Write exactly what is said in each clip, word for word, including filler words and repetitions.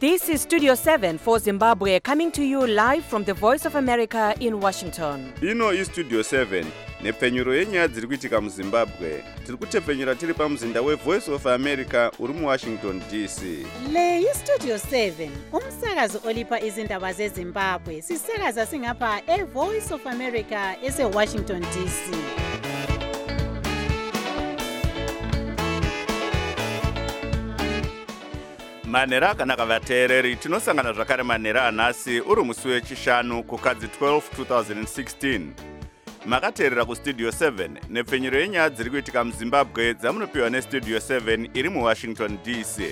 This is Studio seven for Zimbabwe, coming to you live from the Voice of America in Washington. Ino is Studio seven, nepfenyuro yenyaya dziri kuitika muZimbabwe. Tiri kutepfenyura tiri pamuzinda weVoice of America uri muWashington D C. Le yi Studio seven, umsakazo olipa izindaba zeZimbabwe. Sisakaza singapha eVoice of America eseWashington D C. Manera kana kavateereri tinosangana zvakare manera anhasi uri musi wechishanu kukadzi twelve two thousand sixteen. Makateerera kuStudio seven nepfenyuro yenyaya dziri kuitika muZimbabwe dzamunopiwa neStudio seven iri muWashington D C.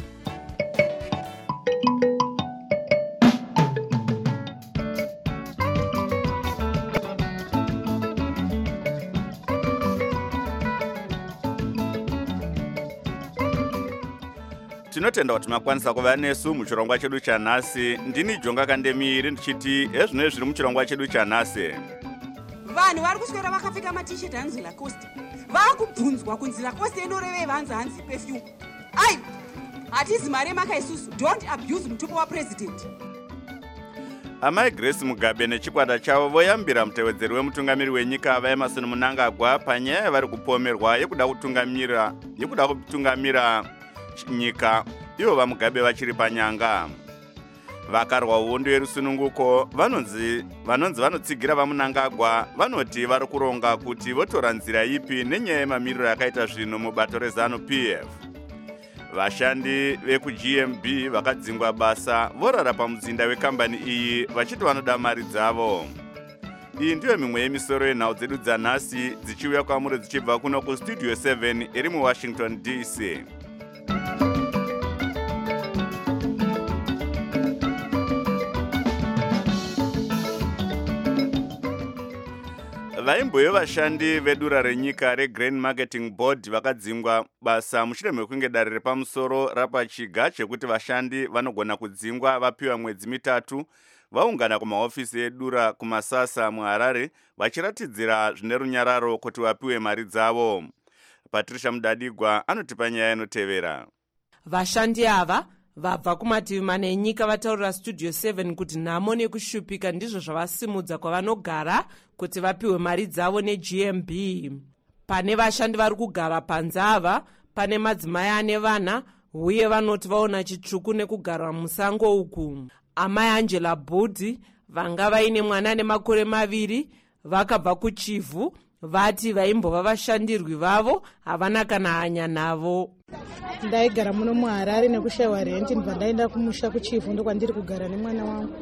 Tinotenda kuti makwanisa kuva nesu muchirongwa chedu chanhasi. Ndini Jonga Kandemiri ndichiti ezvino zviri muchirongwa chedu chanhasi. Vanhu vari kuswera vakapfeka matisheti hanzi Lacoste. Vakubvunzwa kunzi Lacoste inorevei vanzi hanzi perfume. Ai, hatizi mari maka isusu. Don't abuse mutupo wapresident. Amai Grace Mugabe nechikwata chavo voyambira mutevedzeri wemutungamiri wenyika vaEmmerson Mnangagwa panyaya vari kupomerwa yekuda kutungamira yekuda kutungamira nyika ivo vaMugabe vachiri panyanga. Vakarwa hondo yerusununguko vanonzi vanonzi vanotsigira vaMnangagwa vanoti vari kuronga kuti votora nzira ipi nenyaya yemamiriro yakaita zvino mubato reZANU P F. Vashandi vekuG M B vakadzingwa basa vorara pamuzinda wekambani iyi vachiti vanoda mari dzavo. Iyi ndiyo mimwe yemisoro yenhau dzedu dzanhasi dzichiuya kwamuri dzichibva kuno kuStudio seven iri muWashington D C. Vaimboyo vashandi vedura renyika reGrain Marketing Board vakadzingwa basa mushure mekunge dare repamusoro rapachiga chekuti vashandi vanogona kudzingwa vapiwa mwedzi mitatu vaungana kumahofisi edura kumasasa muHarare vachiratidzira zvine runyararo kuti vapiwe mari dzavo. Patricia Mudadigwa anotipa nyaya inotevera. Vashandi ava vabva kumativi mana enyika vataurira Studio seven kuti nhamo nekushupika ndizvo zvavasimudza kwavanogara kuti vapiwe mari dzavo neG M B. Pane vashandi vari kugara panze ava pane madzimai ane vana uye vanoti vaona chitsvuku nekugara musango uku. Amai Angela Budi vanga vaine mwana ane makore maviri vakabva kuchivhu vati vaimbova vashandirwi vavo havana kana hanya navo. Ndaigara muno muHarare nekushayiwa renti ndibva ndaenda kumusha kuchivhu ndokwandiri kugara nemwana wangu.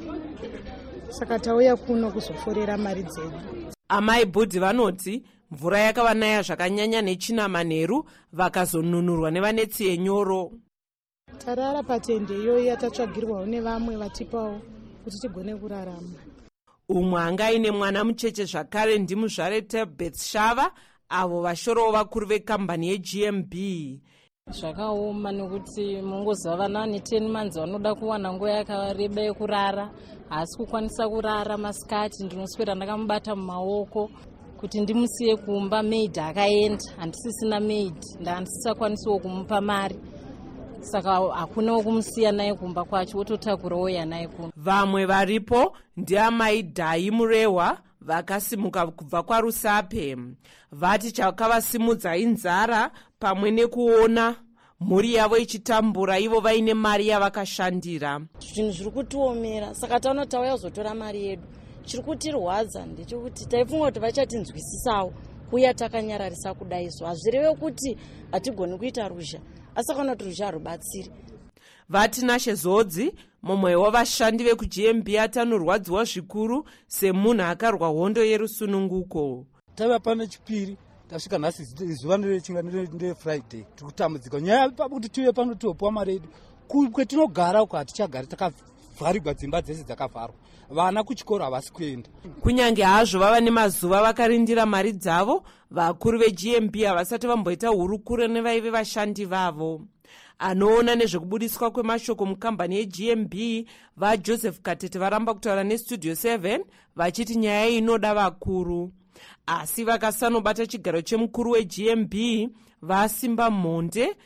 Saka tauya kuno kuzoforera mari dzedu. Amai Budi vanoti mvura yakavanaya zvakanyanya nechina manheru vakazonunurwa nevanetsi yenyoro. Tarara patende iyoyi yatatsvagirwawo nevamwe vatipawo kuti tigone kurarama. Umwe anga aine mwana mucheche zvakare ndimuzvarete Betshava avo vashorowo vakuru vekambani yeG M B. Zvakaoma nekuti mungozava nani ten months vanoda kuwana nguva yakareba yekurara asi kukwanisa kurara masikati ndinoswera ndakamubata mumaoko kuti ndimusiye kumba maid akaenda handisisina maid ndandisisakwanisiwo kumupa mari saka hakunawo kumusiya naye kumba kwacho wototakurawo yanaye kuno. Vamwe varipo ndiamai Dhai Murehwa vakasimuka kubva kwaRusape vati chakavasimudza inzara pamwe nekuona mhuri yavo ichitambura ivo vaine mari yavakashandira. Zvinhu zviri kutiomera saka taona tauya kuzotora mari yedu. Chiri kutirwadza ndechekuti taifunga kuti vachatinzwisisawo kuya takanyararisa kudai izvo hazvireve kuti hatigoni kuita ruzha asi kana kuti ruzha harubatsiri. Vati Nashe Zodzi mumwe wavashandi vekuG M B atanurwadziwa zvikuru semunhu akarwa hondo yerusununguko. Tava pane chipiri tasvika nhasi zuva nechinga ndeFriday tikutambudzika nyaya pakuti tiuye pano topuwa mari yedu kwetinogara uko hatichagari takavharirwa dzimba dzese dzakavharwa vana kuchikoro havasi kuenda. Kunyange hazvo vava nemazuva vakarindira mari dzavo vakuru veG M B havasati vamboita hurukuro nevaive vashandi vavo. Anoona nezvekubudiswa kwemashoko mukambani yeG M B vaJoseph Katete varamba kutaura neStudio seven vachiti nyaya inoda vakuru. Asi vakasanobata chigaro chemukuru weG M B vasimba mhonde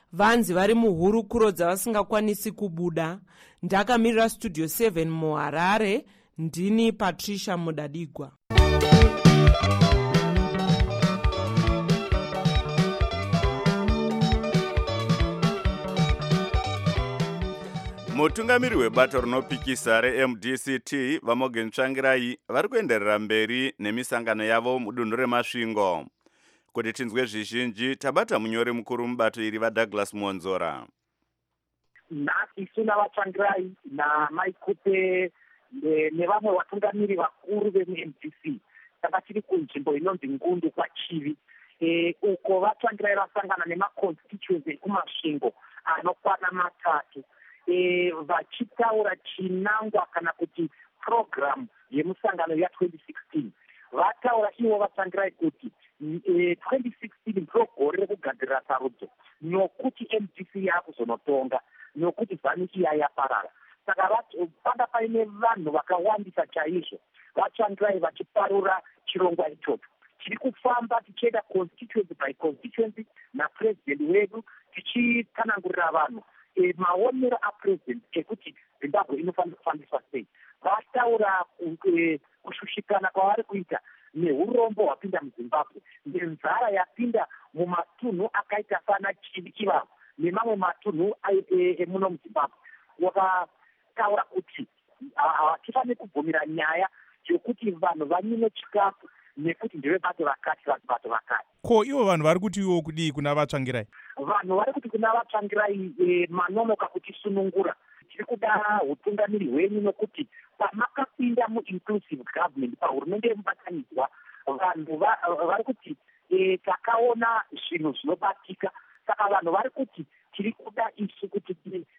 vanzi vari muhurukuro dzavasingakwanisi kubuda. Ndakamirira Studio seven muHarare, ndini Patricia Mudadigwa. Mutungamiri webato rinopikisa reM D C T vaMorgan Tsvangirai vari kuenderera mberi nemisangano yavo mudunhu reMasvingo. Kuti tinzwe zvizhinji, tabata munyori mukuru mubato iri vaDouglas Muonzora. Nhasi suna vaTsvangirai naMaikupe nevamwe vatungamiri vakuru veM D C saka tiri kunzvimbo inonzi Ngundu kwaChivi, uko vaTsvangirai vasangana nemaconstituency ekuMasvingo anokwana matatu, vachitaura chinangwa kana kuti program yemusangano ya twenty sixteen. Vataura ivo vaTsvangirai kuti twenty sixteen ndogore rekugadzirira sarudzo, nokuti M D C yakuzonotonga, nokuti zanu iya yaparara. Saka panga paine vanhu vakawandisa chaizvo vaTsvangirai vachiparura chirongwa ichocho. Tiri kufamba tichienda constituency by constituency napresident wedu tichitsanangurira vanhu maonero apresident ekuti Zimbabwe inofanira kufambiswa sei. Vataura kushushikana kwavari kuita neurombo hwapinda muZimbabwe, nenzara yapinda mumatunhu akaita sana Chivi Chivavo nemamwe matunhu emuno muZimbabwe. Wakataura kuti hatifaniri kubvumira nyaya yokuti vanhu vanyime chikafu nekuti ndeve bato vakati vanhu bato vakati. Ko ivo vanhu vari kuti iwo kudii kuna vaTsvangirai? Vanhu vari kuti kuna vaTsvangirai e, manonoka kuti sunungura. Tiri kuda utungamiri hwenyu nokuti pamakapinda mu-inclusive government pahurumende yemubatanidzwa, vanhu vari kuti e, takaona zvinhu zvinobatika. Saka vanhu vari kuti tiri kuda isu kuti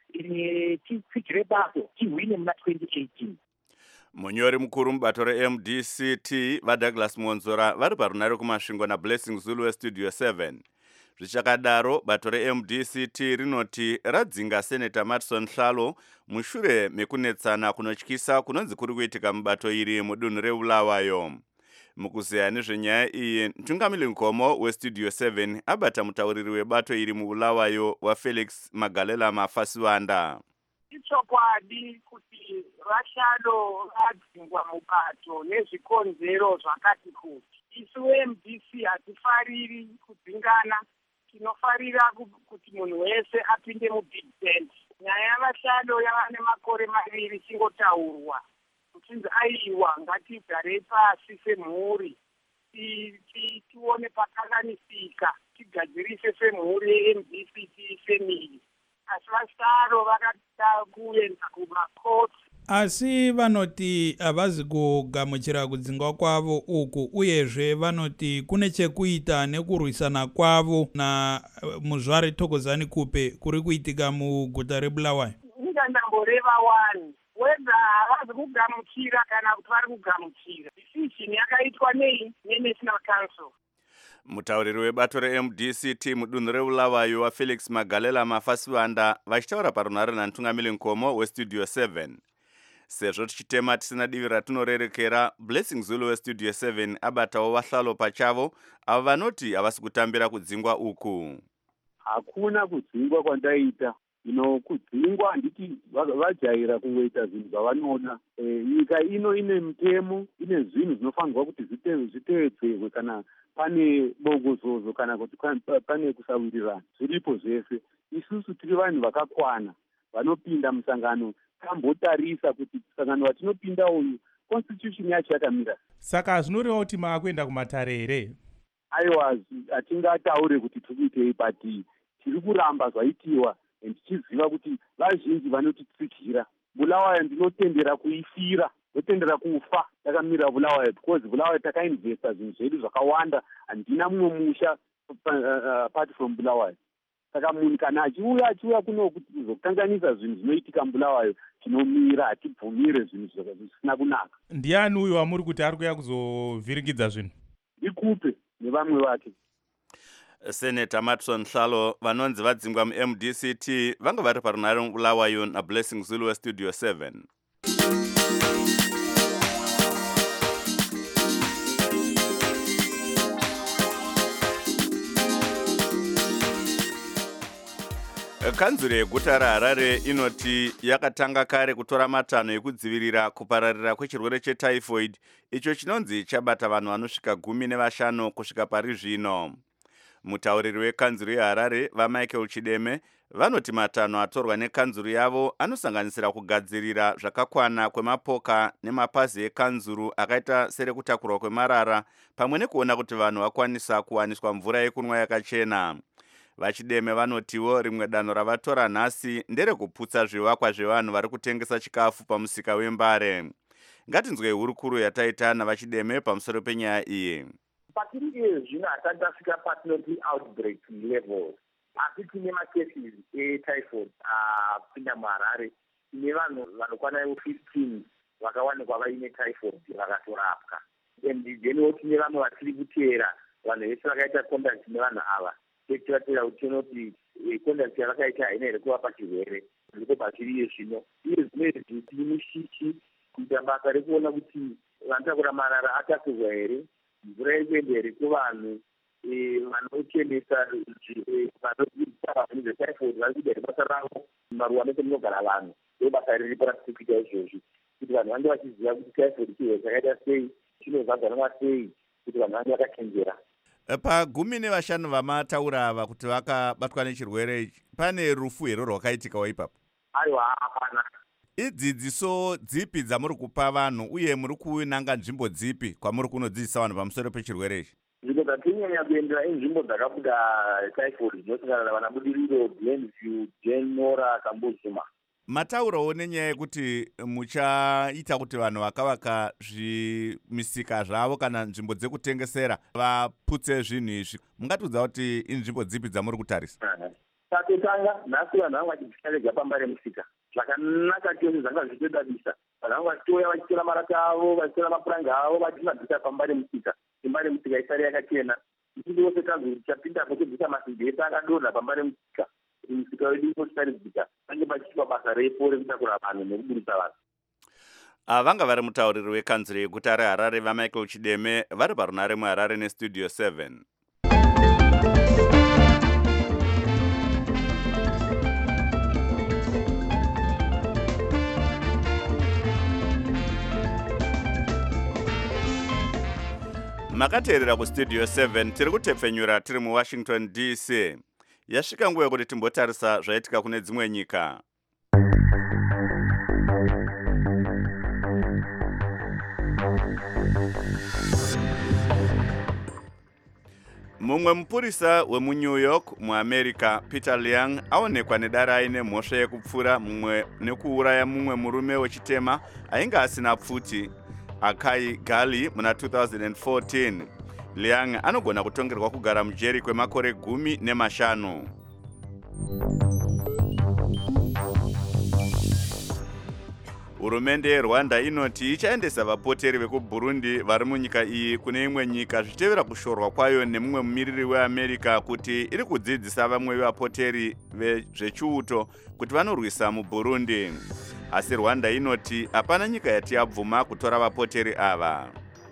tipfigire bato tihwine muna twenty eighteen. Munyori mukuru mubato reM D C T vaDouglas Muonzora vari parunare kuMasvingo naBlessing Zulu weStudio seven. Zvichakadaro, bato reM D C T rinoti radzinga Senator Matson Hlalo mushure mekunetsana kunotyisa kunonzi kuri kuitika mubato iri mudunhu reBulawayo. Mukuzeya nezvenyaya iyi, mutungamiri Nkomo weStudio seven abata mutauriri webato iri muBulawayo waFelix Magalela Mafasiwanda. Ichokwadi kuti Hlalo radzingwa mubato nezvikonzero zvakati kuti. Isu M D C hatifariri kudzingana, tinofarira kuti munhu wese apinde mubig tent. Nyaya yaVahlalo yava nemakore maviri chingotaurwa. Kuchinzi aiwa ngatigare pasi semhuri, tione pakanganisika, tigadzirise semhuri yeM D C T family. Asi Vahlalo vakada kuenda kumakoti. Asi vanoti havazi kugamuchira kudzingwa kwavo uku, uyezve vanoti kune chekuita nekurwisana kwavo na muzvare Thokozani Kupe kuri kuitika muguta reBulawayo. Ndingandamboreva wani whether havazi kugamuchira kana kuti vari kugamuchira. Decision yakaitwa nei neNational Council. Mutauriri webato reM D C T mudunhu reBulawayo waFelix Magalela Mafasiwanda vachitaura parunare namutungamiri Nkomo weStudio seven. Sezvo tichitema tisina divi ratinorerekera, Blessing Zulu weStudio seven abatawo Vahlalo pachavo avo vanoti havasi kutambira kudzingwa uku. Hakuna kudzingwa kwandaita, ino kudzingwa nditi vajaira kungoita zvinhu zvavanoona. E, nyika ino ine mutemo, ine zvinhu zvinofanirwa kuti zviteedzerwe kana pane bongozozo kana kuti pane kusawirirana. Zviripo zvese. Isusu tiri vanhu vakakwana vanopinda musangano, tambotarisa kuti musangano watinopinda uyu constitution yacho yakamira. Saka zvinoreva kuti maakuenda kumatare here? Aiwa, hatingataure kuti tikuitei, but tiri kuramba zvaitiwa tichiziva kuti vazhinji vanotitsikira. Bulawayo ndinotendera kuifira, ndotendera kufa takamira Bulawayo, because Bulawayo takainvesta zvinhu zvedu zvakawanda, handina mumwe musha apart from Bulawayo. Saka munhu kana achiuya achiuya kuno kuti kuzokanganisa zvinhu zvinoitika muBulawayo, tinomira, hatibvumire zvinhu zvisina kunaka. Ndiani uyu wamuri kuti ari kuya kuzovhiringidza zvinhu? Ikupe nevamwe vake. Senator Matson Hlalo vanonzi vadzingwa muM D C T vanga vari parunare muBulawayo naBlessing Zulu weStudio seven. Kanzuro yeguta raHarare inoti yakatanga kare kutora matanho ekudzivirira kupararira kwechirwere chetyphoid icho chinonzi chabata vanhu vanosvika gumi nevashanu kusvika pari zvino. Mutauriri wekanzuro yeHarare vaMichael Chideme vanoti matanho atorwa nekanzuro yavo anosanganisira kugadzirira zvakakwana kwemapoka nemapazi ekanzuro akaita serekutakurwa kwemarara pamwe nekuona kuti vanhu vakwanisa kuwaniswa mvura yekunwa yakachena. Vachideme vanotiwo rimwe danho ravatora nhasi nderekuputsa zvivakwa zvevanhu vari kutengesa chikafu pamusika wembare. Ngatinzwei hurukuro yataita navachideme pamusoro penyaya iyi. Patiri iye zvino hatati tasvika patinoti outbreak levels, asi tine macases etyphoid apinda muHarare. Tine vanhu vanokwana fifteen vakawanikwa vaine typhoid vakatorapwa. And theniwo tine vamwe vatiri kuteera vanhu vese vakaita contact nevanhu ava. Tiratira kuti tinoti contact yavakaita haina here kuvapa chirwere. Ndiko patiri iye zvino. Iye zvino tine mishishi kuita basa rekuona kuti vanotakura marara atakurwa here, mvura yekuenda here kuvanhu vanochenesa vanozvetyphoid vari kuita here basa ravo maruwa mese munogara vanhu. Ndo basa riripo ratiri kuita izvozvi kuti vanhu vange vachiziva kuti typhoid chirwere chakaita sei, chinozadzanwa sei, kuti vanhu vange vakachenjera. Pagumi nevashanu vamataura ava kuti vakabatwa nechirwere ichi, pane rufu here rwakaitikawo ipapo? Aiwa, hapana. Idzidziso dzipi dzamuri kupa vanhu uye muri kunanga nzvimbo dzipi kwamuri kunodzidzisa vanhu pamusoro pechirwere ichi? Nzvimbo dzatinyanya kuendera inzvimbo dzakabuda typhoid dzinosangana navana Budiriro, Glenview, Jenora, Kambuzuma. Mataurawo nenyaya yekuti muchaita kuti vanhu vakavaka zvimisika zvavo kana nzvimbo dzekutengesera vaputse zvinhu izvi. Mungatudza kuti inzvimbo dzipi dzamuri kutarisa? Tatotanga nhasi vanhu vanga vachizvitarega pamba remusika. Zvakanaka chose zvanga zvichidadisa. Vanhu vanga vachitoya vachitora marata avo, vachitora mapuranga avo vachimabvisa pamba remusika. Imba remusika isari yakachena. Ichiti wose tanzi tichapindapo tobvisa masimbi edu akadonha pamba remusika. Musika wedu inotisaridzika. Pange pachiitwa basa repo rekutakura vanhu nekuburisa vanhu. Vanga vari mutauriri wekanzuro yeguta reHarare vaMichael Chideme vari parunare muHarare nestudio seven. Makateerera kustudio seven tiri kutepfenyura tiri muWashington D C. Yasvika nguva yekuti timbotarisa zvaitika kune dzimwe nyika. Mumwe mupurisa wemuNew York muAmerica, Peter Liang, aonekwa nedare aine mhosva yekupfura mumwe nekuuraya mumwe murume wechitema ainge asina pfuti, Akai Gali, muna two thousand fourteen. Liang anogona kutongerwa kugara mujeri kwemakore gumi nemashanu. Hurumende yeRwanda inoti ichaendesa vapoteri vekuBurundi vari munyika iyi kune imwe nyika zvichitevera kushorwa kwayo nemumwe mumiriri weAmerica kuti iri kudzidzisa vamwe vapoteri zvechiuto kuti vanorwisa muBurundi. Asi Rwanda inoti hapana nyika yati yabvuma kutora vapoteri ava.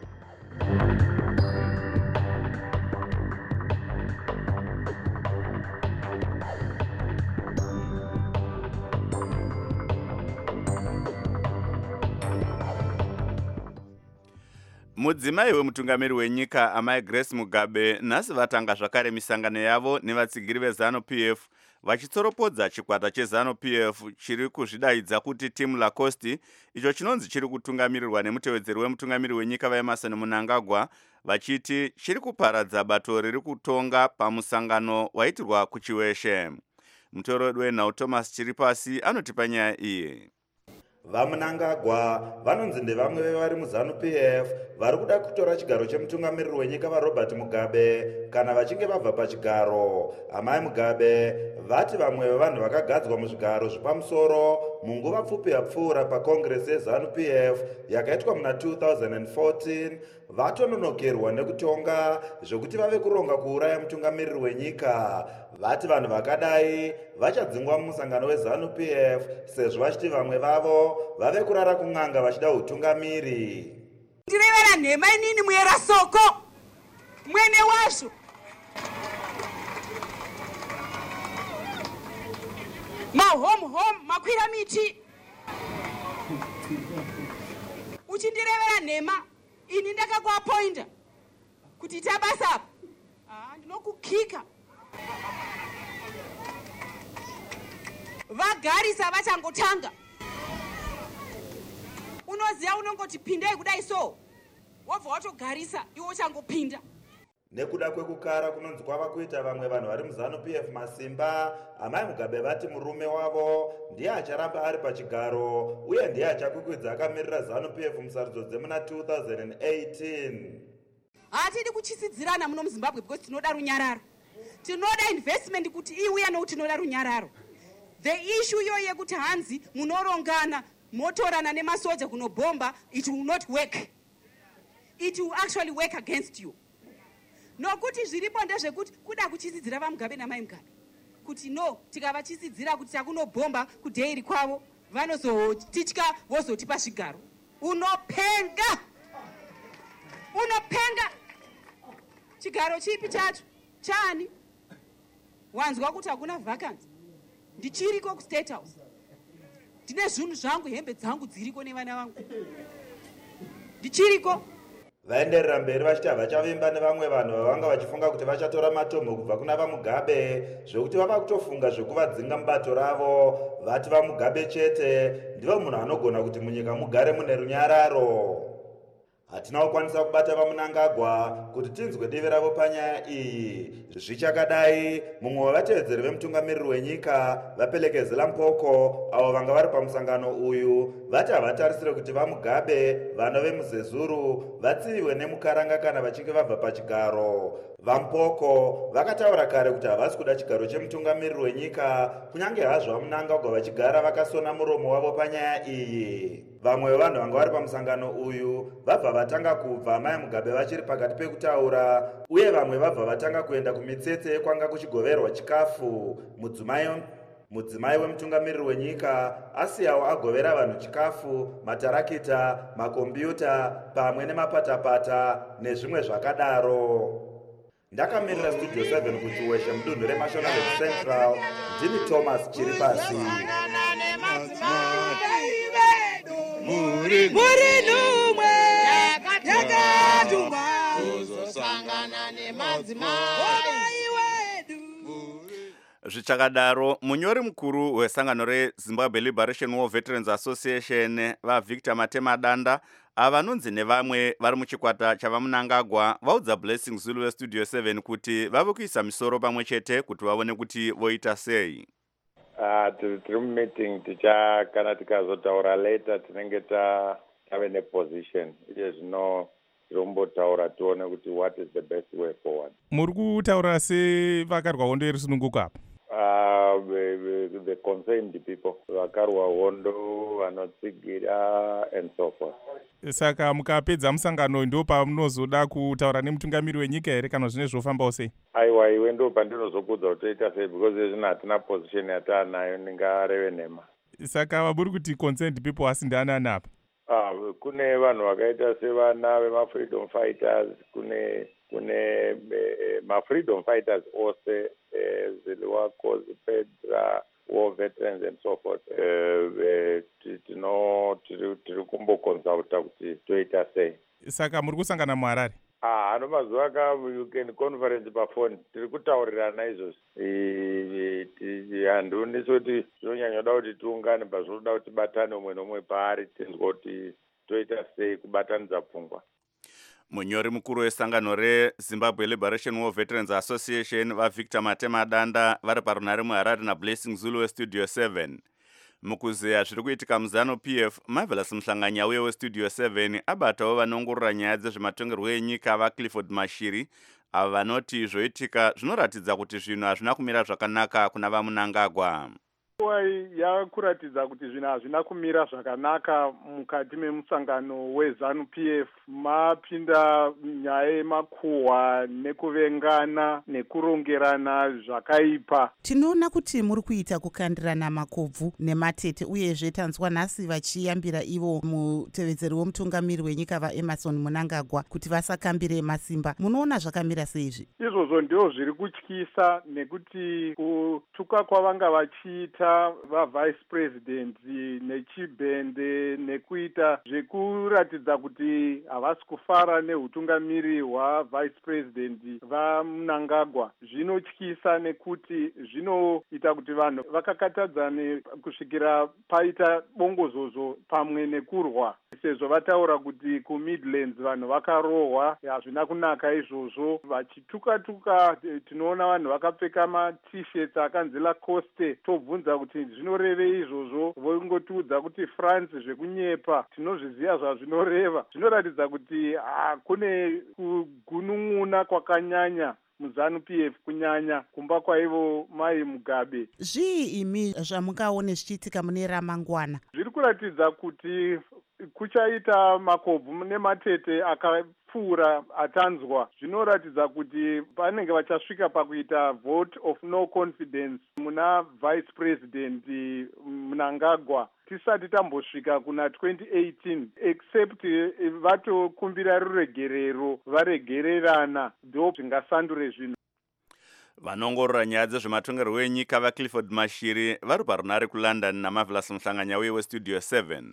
Mudzimai wemutungamiri wenyika amai Grace Mugabe nhasi vatanga zvakare misangano yavo nevatsigiri veZANU-P F vachitsoropodza chikwata cheZANU-P F chiri kuzvidaidza kuti Team Lacoste, icho chinonzi chiri kutungamirirwa nemutevedzeri wemutungamiri wenyika vaEmerson Mnangagwa, vachiti chiri kuparadza bato riri kutonga pamusangano waitirwa kuChiweshe. Mutorodwe wenhau Thomas Chiripasi anotipa nyaya iyi. VaMnangagwa vanonzi ndevamwe vevari muZANU-P F vari kuda kutora chigaro chemutungamiriri wenyika vaRobert Mugabe kana vachinge vabva pachigaro. Amai Mugabe vati vamwe vevanhu vakagadzwa muzvigaro zvepamusoro munguva pfupi yapfuura pakongresi yeZANU-P F yakaitwa muna two thousand fourteen vatononokerwa nekutonga zvokuti vave kuronga kuuraya mutungamiriri wenyika. Vati vanhu vakadai vachadzingwa mumusangano weZANU-P F sezvo vachiti vamwe vavo vave kurara kun'anga vachida utungamiri. Ndirevera nhema inini muyera soko mwene wazvo mahome home makwira miti uchindirevera nhema ini ndakakuapointa kuti tabasa apa ah, ndinokukika vagarisa vachangotanga unoziva unongoti pindai kudai so wabva watogarisa iwo changopinda. Nekuda kwekukara kunonzi kwava kuita vamwe vanhu vari muzanu P F masimba, Amai Mugabe vati murume wavo ndiye acharamba ari pachigaro uye ndiye achakwikwidzira akamirira zanu P F musarudzo dzemuna two thousand eighteen. Hatidi kuchisidzirana muno muZimbabwe because tinoda runyararo. Tinoda investment kuti iuya nokuti tinoda runyararo. The issue yo yekuti hanzi munorongana motorana nemasoja kunobomba, it will not work. It will actually work against you. Nokuti zviripo ndezvekuti kuda kuchisidzira vaMugabe naMai Mugabe kuti no tikavachisidzira kuti takunobomba kudheiri kwavo vanozotitya vozotipa zvigaro. Unopenga unopenga chigaro chipi chacho chani wanzwa kuti hakuna vacancy ndichiriko ku State House ndine zvinhu zvangu hembe dzangu dziriko nevana vangu ndichiriko. Vaenderera mberi vachiti havachavimba nevamwe vanhu vavanga vachifunga kuti vachatora matombo kubva kuna vaMugabe zvokuti vava kutofunga zvekuvadzinga mubato ravo. Vati vaMugabe chete ndivo munhu anogona kuti munyika mugare mune runyararo. Hatina kukwanisa kubata vaMunangagwa kuti tinzwe divi ravo panyaya iyi. Zvichakadai, mumwe wevatevedzeri vemutungamiriri wenyika vaPelekezela Mpoko avo vanga vari pamusangano uyu vati havatarisire kuti vaMugabe vano vemuZezuru vatsiviwe nemukaranga kana vachinge vabva pachigaro. VaMpoko vakataura kare kuti havasi kuda chigaro chemutungamiriri wenyika kunyange hazvo vaMunangagwa vachigara vakasona muromo wavo panyaya iyi. Vamwe vevanhu vanga vari pamusangano uyu vabva vatanga kubva Amai Mugabe vachiri pakati pekutaura uye vamwe vabva vatanga kuenda kumitsetse yekwanga kuchigoverwa chikafu. Mudzimai mudzimai wemutungamiriri wenyika asiyawo agovera vanhu chikafu, matarakita, makombiyuta pamwe nemapatapata nezvimwe zvakadaro. Ndakamirira Studio seven kuti weshe mudunhu reMashonaland Central, ndini Thomas Chiripasi. Muri numwe yakatuma uzosangana nemadzimai wedu. Zvichakadaro, munyori mukuru wesangano reZimbabwe Liberation War Veterans Association vaVictor Matemadanda avanonzi nevamwe vari muchikwata chavaMunangagwa vaudza Blessing Zulu weStudio seven kuti vave kuisa misoro pamwe chete kuti vaone kuti voita sei. Ah, tiri mumeeting ticha kana tikazotaura later tinenge tave neposition iye zvino tirombotaura tione kuti what is the best way forward. Muri kutaura sevakarwa hondo yerisununguko apa? Uh, the, the concerned people vakarwa hondo vanotsigira and so forth. Saka mukapedza musangano ndo pamunozoda kutaura nemutungamiri wenyika here kana zvine zvofambawo sei? Aiwa, iwe ndo pandinozokudza kutoita sei because zvino hatina position yataanayo ndingareve nhema. Saka muri kuti concerned people asi ndianani apa? Ah, kune vanhu vakaita sevana vema-freedom fighters, kune kune uh, ma-freedom fighters ose uh, Ziliwa Kozi Pedra, war veterans and so forth. Tino tiri kumbokonsulta kuti toita sei. Saka muri kusangana muHarare? Ah, ano mazuva ka weekend conference pafoni tiri kutaurirana izvozvo. Handuni soti zvinonyanyoda kuti tiungane pazvinoda kuti batane umwe nomwe paari tinzwa kuti toita sei kubatanidza pfungwa. Munyori mukuru wesangano reZimbabwe Liberation War Veterans Association vaVictor Matemadanda vari parunhare muHarare naBlessing Zulu weStudio seven. Mukuzeya zviri kuitika muzanu P F, Marvelous Muhlanganya uye weStudio seven abatawo vanongorora nyaya dzezvematongerwo enyika vaClifford Mashiri avo vanoti zvoitika zvinoratidza kuti zvinhu hazvina kumira zvakanaka kuna vaMunangagwa. Yakuratidza kuti zvinhu hazvina kumira zvakanaka mukati memusangano weZanu P F. Mapinda nyaya yemakuhwa nekuvengana nekurongerana zvakaipa. Tinoona kuti muri kuita kukandirana makobvu nematete uyezve tanzwa nhasi vachiyambira ivo mutevedzeri womutungamiri wenyika vaEmmerson Mnangagwa kuti vasakambire masimba. Munoona zvakamira seizvi? Izvozvo ndio zviri kutyisa nekuti kutuka kwavanga vachiita kuvhenga vavice president nechibhende nekuita zvekuratidza kuti havasi kufara neutungamiri hwavice president vaMnangagwa zvinotyisa nekuti zvinoita kuti vanhu vakakatadzane kusvikira paita bongozozo pamwe nekurwa, sezvo vataura kuti kumidlands vanhu vakarohwa. Hazvina kunaka izvozvo. Vachituka-tuka tinoona vanhu vakapfeka ma-t-shirts akanzi Lacoste. Tobvunza kuti zvinorevei izvozvo, vongotiudza kuti France zvekunyepa. Tinozviziva zvazvinoreva. Zvinoratidza kuti ah, kune kugunun'una kwakanyanya muzanu P F kunyanya kumba kwaivo mai Mugabe. Zvii imi zvamukaone zvichiitika mune ramangwana? Zviri kuratidza kuti kuchaita makobvu nematete akapfuura atanzwa. Zvinoratidza kuti panenge vachasvika pakuita vote of no confidence muna vice president Mnangagwa tisati tambosvika kuna twenty eighteen, except vatokumbira ruregerero varegererana ndo zvingasandure zvinhu. Vanongorora nyaya dzezvematongerwo enyika vaClifford Mashiri vari parunare kuLondon naMarvelous Mhlanganya uye weStudio seven.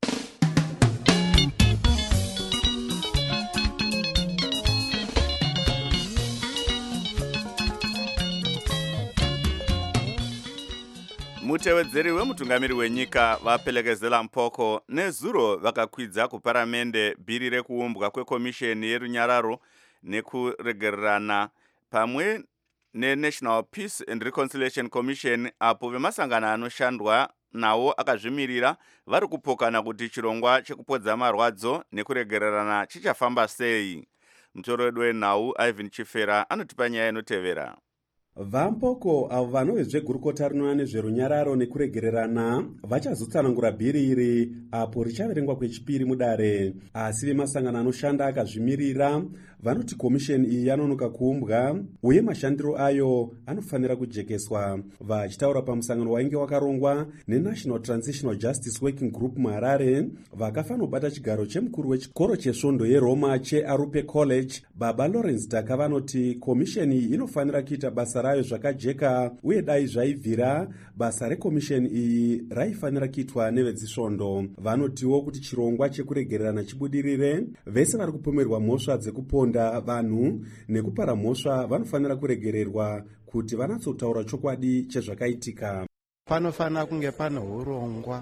Mutevedzeri wemutungamiri wenyika vapelekezela mpoko nezuro vakakwidza kuparamende bhiri rekuumbwa kwekomisheni yerunyararo nekuregererana pamwe neNational Peace and Reconciliation Commission apo vemasangano anoshandwa nawo akazvimirira vari kupokana kuti chirongwa chekupodza marwadzo nekuregererana chichafamba sei. Mutoro wedu wenhau Ivan Chifera anotipa nyaya inotevera. Vampoko avo vanovezvegurukota rinoona nezverunyararo nekuregererana vachazotsanangura bhiri iri apo richaverengwa kwechipiri mudare, asi vemasangano anoshanda akazvimirira vanoti komisheni iyi yanonoka kuumbwa uye mashandiro ayo anofanira kujekeswa. Vachitaura pamusangano wainge wakarongwa neNational Transitional Justice Working Group muHarare, vakafanobata chigaro chemukuru wechikoro chesvondo yeRoma cheArupe College, Baba Lawrence Daka, vanoti komisheni iyi inofanira kuita basa rayo zvakajeka uye dai zvaibvira basa rekomisheni iyi raifanira kuitwa nevedzisvondo. Vanotiwo kuti chirongwa chekuregererana chibudirire, vese vari kupomerwa mhosva dzekuponda vanhu nekupara mhosva vanofanira kuregererwa kuti vanatsotaura chokwadi chezvakaitika. Panofanira kunge pane urongwa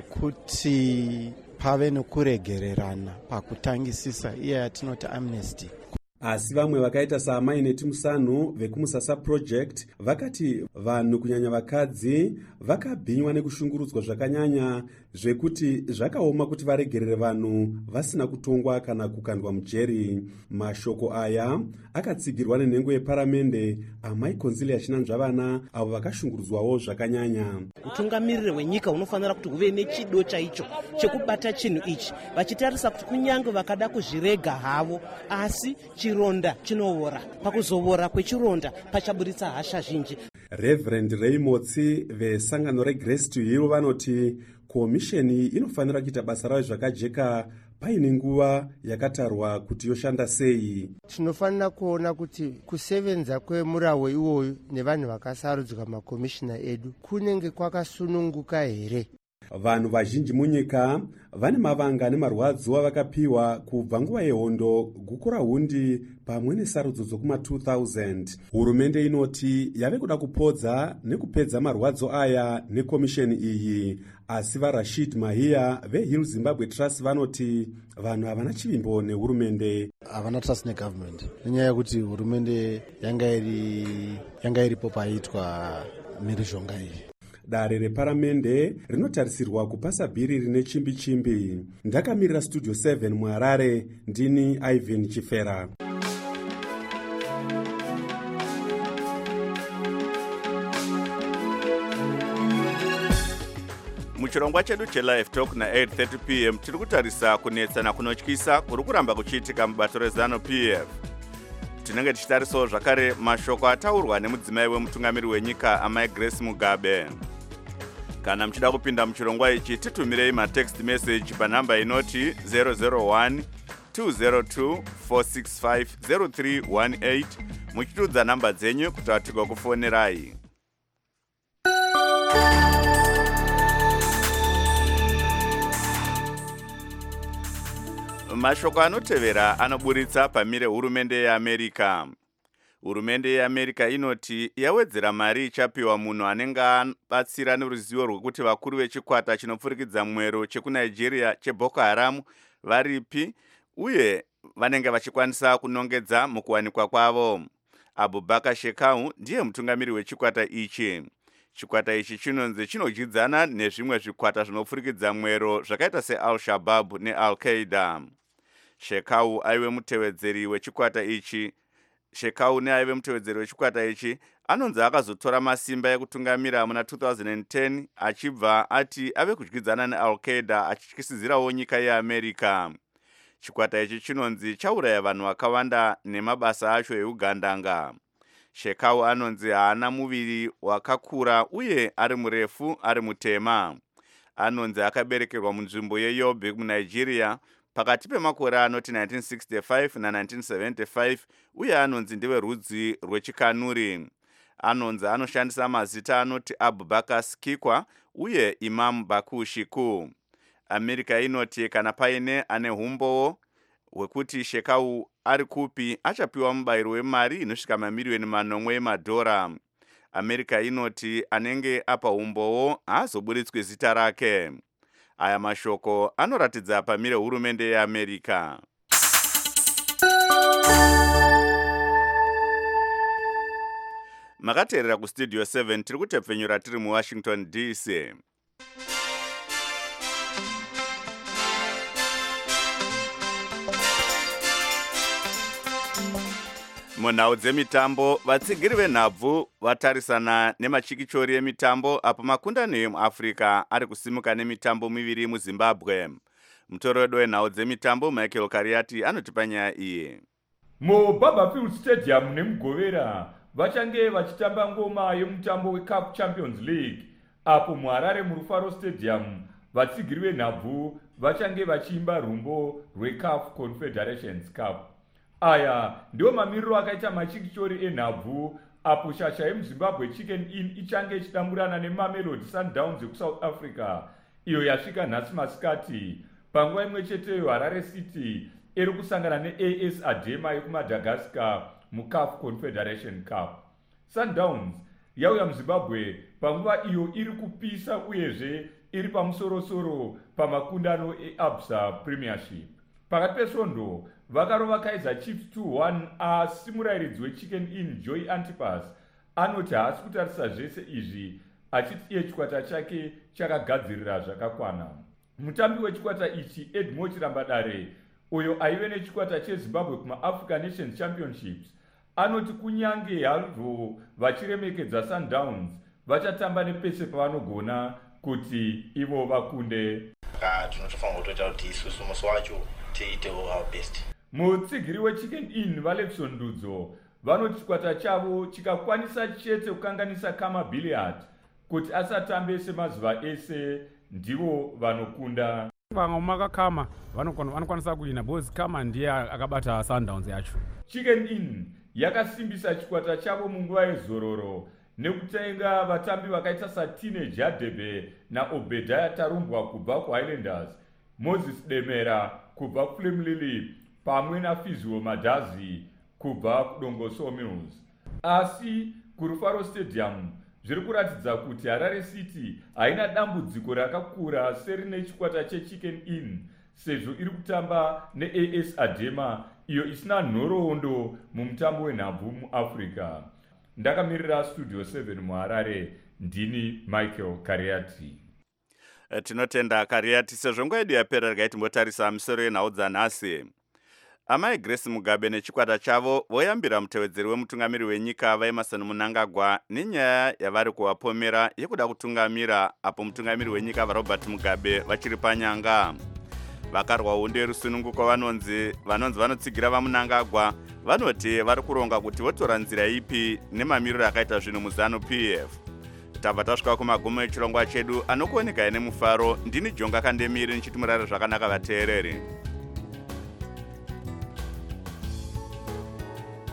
hwekuti pave nekuregererana pakutangisisa iye yatinoti amnesty. Asi vamwe vakaita saMaineti Musanu vekumusasa project vakati vanhu kunyanya vakadzi vakabhinywa nekushungurudzwa zvakanyanya zvekuti zvakaoma kuti varegerere vanhu vasina kutongwa kana kukandwa mujeri. Mashoko aya akatsigirwa nenhengo yeparamende amai Consilia Chinanzvavana avo vakashungurudzwawo zvakanyanya. Utungamiriri hwenyika unofanira kuti huve nechido chaicho chekubata chinhu ichi, vachitarisa kuti kunyange vakada kuzvirega havo asi chironda chinovora, pakuzovora kwechironda pachaburitsa hasha zhinji. Reverend Raymotsi vesangano reGrace to Heal vanoti komisheni inofanira kuita basa rayo zvakajeka paine nguva yakatarwa kuti yoshanda sei. Tinofanira kuona kuti kusevenza kwemurawo iwoyu nevanhu vakasarudzwa makomishina edu kunenge kwakasununguka here. Vanhu vazhinji munyika vane mavanga nemarwadzo avakapiwa kubva nguva yehondo gukura hundi pamwe nesarudzo dzokuma two thousand. Hurumende inoti yave kuda kupodza nekupedza marwadzo aya nekomisheni iyi, asi vaRashid Mahia veHill Zimbabwe Trust vanoti vanhu havana chivimbo nehurumende. Havana trust negovernment nenyaya yekuti hurumende yanga iri yanga iripo paitwa mhirizhonga iyi. Dare reparamende rinotarisirwa kupasa bhiri rine chimbi chimbi. Ndakamirira Studio seven muHarare, ndini Ivan Chifera. Muchirongwa chedu cheLive Talk na eight thirty p m tiri kutarisa kunetsana kunotyisa kuri kuramba kuchiitika mubato reZanu P F. Tinenge tichitarisawo zvakare mashoko ataurwa nemudzimai wemutungamiri wenyika amai Grace Mugabe. Kana muchida kupinda muchirongwa ichi titumirei matext message panhamba inoti zero zero one two zero two four six five zero three one eight muchitudza namba dzenyu kuti tigokufonirai. Mashoko anotevera anoburitsa pamire hurumende yeAmerica. Hurumende yeAmerica inoti yawedzera mari ichapiwa munhu anenge abatsira neruzivo rwekuti vakuru vechikwata chinopfurikidza mwero chekuNigeria cheBoko Haram varipi uye vanenge vachikwanisa kunongedza mukuwanikwa kwavo. Abubakar Shekau ndiye mutungamiri wechikwata ichi. Chikwata ichi chinonzi chinodyidzana nezvimwe zvikwata zvinopfurikidza mwero zvakaita seAl-Shabaab neAl-Qaeda. Shekau aive mutevedzeri wechikwata ichi. Shekau neaive mutevedzeri wechikwata ichi anonzi akazotora masimba ekutungamira muna two thousand ten achibva ati ave kudyidzana neAl-Qaeda achityisizirawo nyika yeAmerica. Chikwata ichi chinonzi chauraya vanhu vakawanda nemabasa acho eugandanga. Shekau anonzi haana muviri wakakura uye ari murefu ari mutema. Anonzi akaberekerwa munzvimbo yeYobe muNigeria pakati pemakore anoti nineteen sixty-five na nineteen seventy-five uye anonzi ndive rudzi rwechikanuri. Anonzi anoshandisa mazita anoti Abubakar Skikwa uye Imam Baku Shiku. America inoti kana paine ane humbowo hwekuti Shekau ari kupi achapiwa mubayiro wemari inosvika mamiliyoni manomwe emadhora. America inoti anenge apa humbowo haazoburitswi zita rake. Aya mashoko anoratidza pamire hurumende yeAmerica. Makateerera kustudio seven tiri kutepfenyura tiri muWashington D C. Munhau dzemitambo, vatsigiri venhabvu vatarisana nemachikichori emitambo apo makundano emuAfrica ari kusimuka nemitambo miviri muZimbabwe. Mutorodo wenhau dzemitambo Michael Kariati anotipa nyaya iyi. MuBarberfield Stadium nemuGovera vachange vachitamba ngoma yemutambo weCAF Champions League apo muHarare muRufaro Stadium vatsigiri venhabvu vachange vachiimba rumbo rweCAF Confederations Cup. Aya ndiwo mamiriro akaita machikichori enhabvu apo shasha yemuZimbabwe Chicken Inn ichange ichidamburana neMamelodi Sundowns yekuSouth Africa iyo yasvika nhasi masikati. Panguva imwe cheteyo Harare City iri kusangana neA S Adema yekuMadagascar muCAF Confederation Cup. Sundowns yauya muZimbabwe panguva iyo iri kupisa uyezve iri pamusorosoro pamakundano eAbsa Premiership. Pakati pesvondo vakarova Kaizer Chiefs two one asi murairidzi weChicken Inn Joy Antipas anoti haasi kutarisa zvese izvi achiti iye chikwata chake chakagadzirira zvakakwana. Mutambi wechikwata ichi Edmo Chirambadare uyo aive nechikwata cheZimbabwe kumaAfrican Nations Championships anoti kunyange hazvo vachiremekedza Sundowns vachatamba nepese pavanogona kuti ivo vakunde. Tinofanira kutoita kuti isusu musi wacho tiitewo our best. Mutsigiri weChicken Inn Valepson Ndudzo vanoti chikwata chavo chikakwanisa chete kukanganisa Kama Billiard kuti asatambe semazuva ese ndivo vanokunda. Vamwe makakama vanokwanisa kuina because Kama ndiye akabata Sundowns yacho. Chicken Inn yakasimbisa chikwata chavo munguva yezororo nekutenga vatambi vakaita saTine Jadebe naObediah Tarumbwa kubva kuHighlanders, Moses Demera kubva kuFlamlily pamwe naFizio Madazi kubva kuDongo Sawmills. Asi kuRufaro Stadium zviri kuratidza kuti Harare City haina dambudziko rakakura serine chikwata cheChicken Inn sezvo iri kutamba neA S Adema iyo isina nhoroondo mumutambo wenhabvu muAfrica. Ndakamirira Studio seven muHarare, ndini Michael Kariati. Tinotenda Kariati sezvo nguva yedu yapera regai timbotarisa misoro yenhau dzanhasi. Amai Grace Mugabe nechikwata chavo voyambira mutevedzeri wemutungamiri wenyika vaEmmerson Mnangagwa nenyaya yavari kuvapomera yekuda kutungamira apo mutungamiri wenyika vaRobert Mugabe vachiri panyanga. Vakarwa hunde yerusununguko vanonzi vanonzi vanotsigira vaMnangagwa vanoti vari kuronga kuti votora nzira ipi nemamiriro akaita zvinhu muZanu-P F. Tabva tasvika kumagumo echirongwa chedu anokuoneka ine mufaro. Ndini Jonga Kandemiri nichitimurara zvakanaka vateereri.